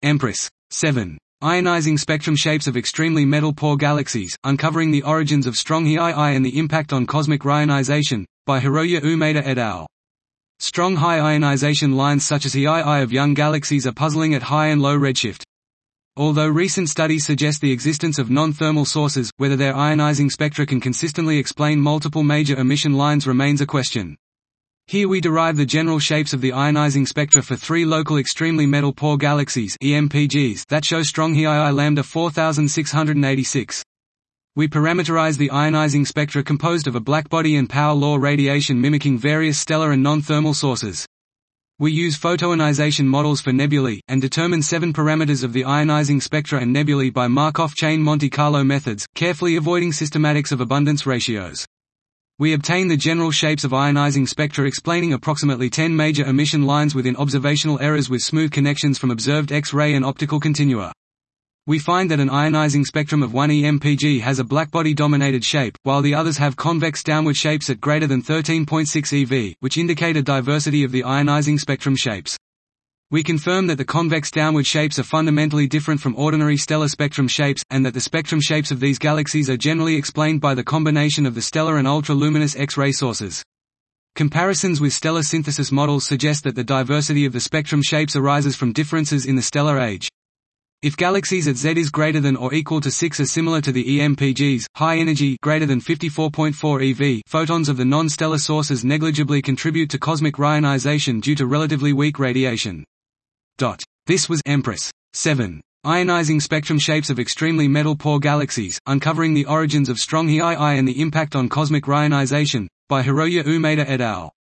Empress 7. Ionizing spectrum shapes of extremely metal-poor galaxies, uncovering the origins of strong Hii and the impact on cosmic reionization, by Hiroya Umeda et al. Strong high ionization lines such as Hii of young galaxies are puzzling at high and low redshift. Although recent studies suggest the existence of non-thermal sources, whether their ionizing spectra can consistently explain multiple major emission lines remains a question. Here we derive the general shapes of the ionizing spectra for 3 local extremely metal-poor galaxies (EMPGs) that show strong Hii lambda 4686. We parameterize the ionizing spectra composed of a blackbody and power law radiation mimicking various stellar and non-thermal sources. We use photoionization models for nebulae, and determine 7 parameters of the ionizing spectra and nebulae by Markov chain Monte Carlo methods, carefully avoiding systematics of abundance ratios. We obtain the general shapes of ionizing spectra explaining approximately 10 major emission lines within observational errors with smooth connections from observed X-ray and optical continua. We find that an ionizing spectrum of one EMPG has a blackbody-dominated shape, while the others have convex downward shapes at greater than 13.6 eV, which indicate a diversity of the ionizing spectrum shapes. We confirm that the convex downward shapes are fundamentally different from ordinary stellar spectrum shapes, and that the spectrum shapes of these galaxies are generally explained by the combination of the stellar and ultra-luminous X-ray sources. Comparisons with stellar synthesis models suggest that the diversity of the spectrum shapes arises from differences in the stellar age. If galaxies at Z is greater than or equal to 6 are similar to the EMPGs, high energy greater than 54.4 eV photons of the non-stellar sources negligibly contribute to cosmic reionization due to relatively weak radiation. This was Empress 7. Ionizing spectrum shapes of extremely metal-poor galaxies, uncovering the origins of strong Hii and the impact on cosmic reionization, by Hiroya Umeda et al.